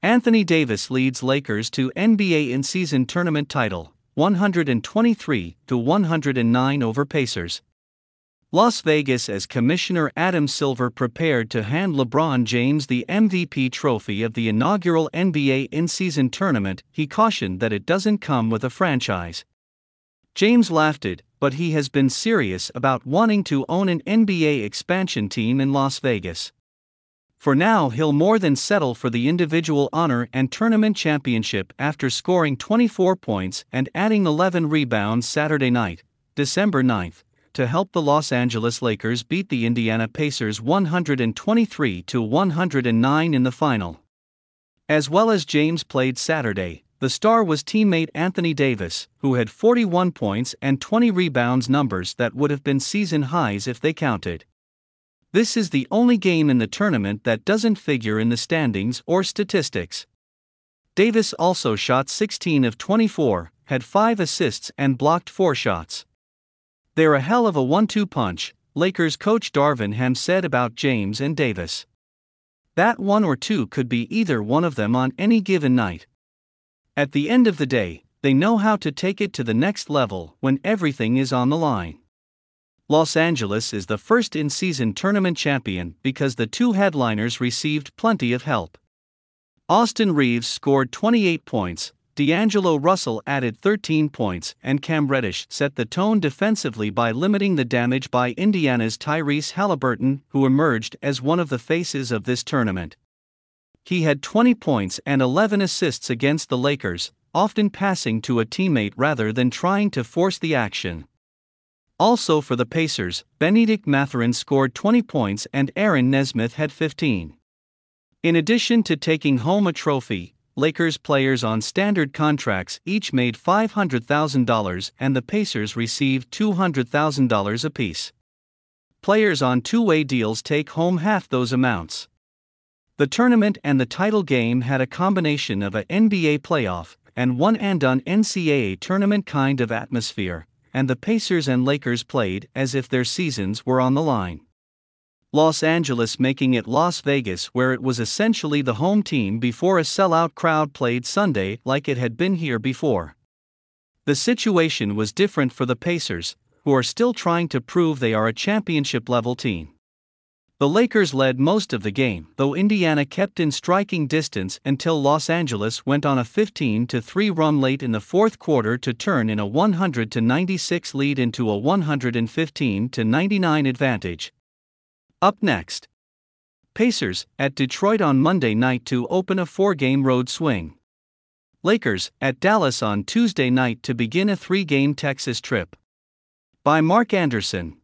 Anthony Davis leads Lakers to NBA in-season tournament title, 123-109 over Pacers. Las Vegas. As Commissioner Adam Silver prepared to hand LeBron James the MVP trophy of the inaugural NBA in-season tournament, he cautioned that it doesn't come with a franchise. James laughed it, but he has been serious about wanting to own an NBA expansion team in Las Vegas. For now, he'll more than settle for the individual honor and tournament championship after scoring 24 points and adding 11 rebounds Saturday night, December 9th, to help the Los Angeles Lakers beat the Indiana Pacers 123-109 in the final. As well as James played Saturday, the star was teammate Anthony Davis, who had 41 points and 20 rebounds, numbers that would have been season highs if they counted. This is the only game in the tournament that doesn't figure in the standings or statistics. Davis also shot 16 of 24, had 5 assists and blocked 4 shots. "They're a hell of a 1-2 punch," Lakers coach Darvin Ham said about James and Davis. "That one or two could be either one of them on any given night. At the end of the day, they know how to take it to the next level when everything is on the line." Los Angeles is the first in-season tournament champion because the two headliners received plenty of help. Austin Reeves scored 28 points, D'Angelo Russell added 13 points, and Cam Reddish set the tone defensively by limiting the damage by Indiana's Tyrese Haliburton, who emerged as one of the faces of this tournament. He had 20 points and 11 assists against the Lakers, often passing to a teammate rather than trying to force the action. Also for the Pacers, Bennedict Mathurin scored 20 points and Aaron Nesmith had 15. In addition to taking home a trophy, Lakers players on standard contracts each made $500,000 and the Pacers received $200,000 apiece. Players on two-way deals take home half those amounts. The tournament and the title game had a combination of a NBA playoff and one-and-done NCAA tournament kind of atmosphere, and the Pacers and Lakers played as if their seasons were on the line. Los Angeles making it Las Vegas, where it was essentially the home team before a sellout crowd played Sunday like it had been here before. The situation was different for the Pacers, who are still trying to prove they are a championship-level team. The Lakers led most of the game, though Indiana kept in striking distance until Los Angeles went on a 15-3 run late in the fourth quarter to turn in a 100-96 lead into a 115-99 advantage. Up next, Pacers at Detroit on Monday night to open a 4-game road swing. Lakers at Dallas on Tuesday night to begin a 3-game Texas trip. By Mark Anderson.